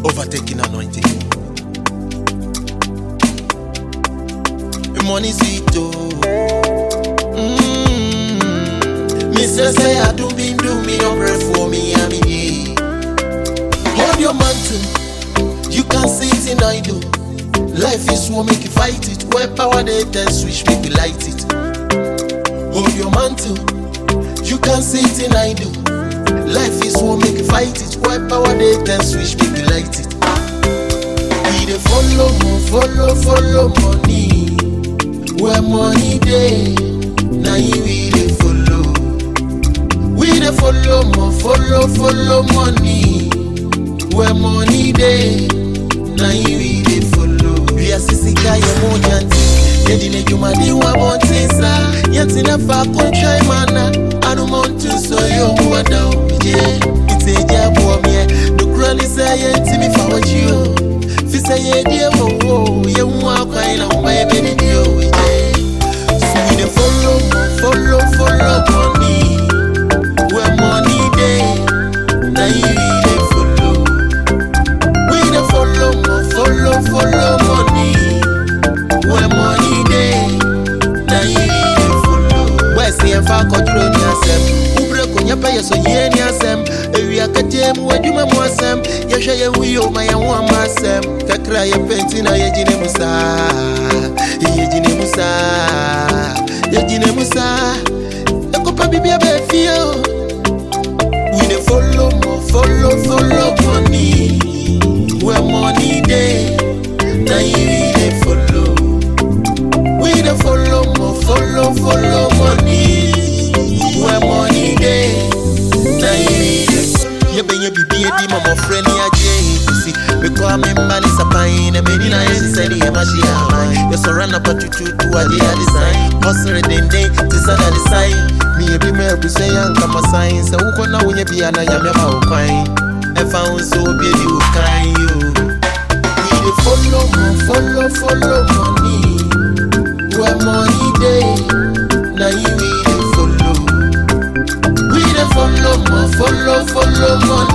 overtaking anointing. Money sweet oh. Mr. say I do me your breath for me, I mean. Hold your mantle, you can see it in idle. Life is war, make you fight it. Where power they test switch, make you light it. Hold your mantle, you can see it in idle. Life is war, make you fight it. Where power they test switch, make you light it. We dey follow money. Where money day, now you we dey follow. We dey follow money. Where money day, now you we dey follow. We are sisika ye monyanti, yedine jumadi wa montesa. Yantina fa kontra mana, anu montu so yo wada oje. Iteja buomye, dukrani say yentimi fa wajio. Fisa ye die wo, ye mwa kwa ina mbaye bedi dio oje. So we dey follow money. Where money day, now you we dey follow. We dey follow money. Where money day, now you we dey follow. Where see and fa control ni asem. Ubre konya pa yeso ye ni asem. Ewi akate mu aduma mu asem. Ye hwe ye huyo ma ye ho amasem. Kakra ye penti na ye jine musa. Ye jine musa. Ekopa bibia be fio. We dey follow money. Where money day, now you we dey follow. We dey follow money. Where money day, now you we dey follow. Ye benye bibi e di mama friend ya je see. Because I'm in Bali Sapine, and many nights said he mashi high. You surrender but you to a design. Hustle den day, this other design. Me be me be say young come sign. So who can now when you be an ayama kind? If I was so be you kind you. We dey follow money. Where money day, now you we dey follow. We dey follow money.